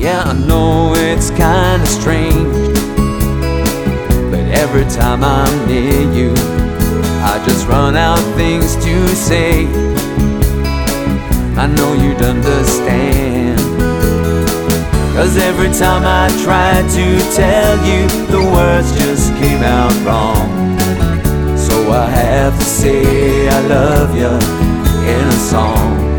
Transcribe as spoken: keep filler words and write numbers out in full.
Yeah, I know it's kinda strange, but every time I'm near you, I just run out things to say. I know you'd understand, 'cause every time I try to tell you, the words just came out wrong. So I have to say I love you in a song.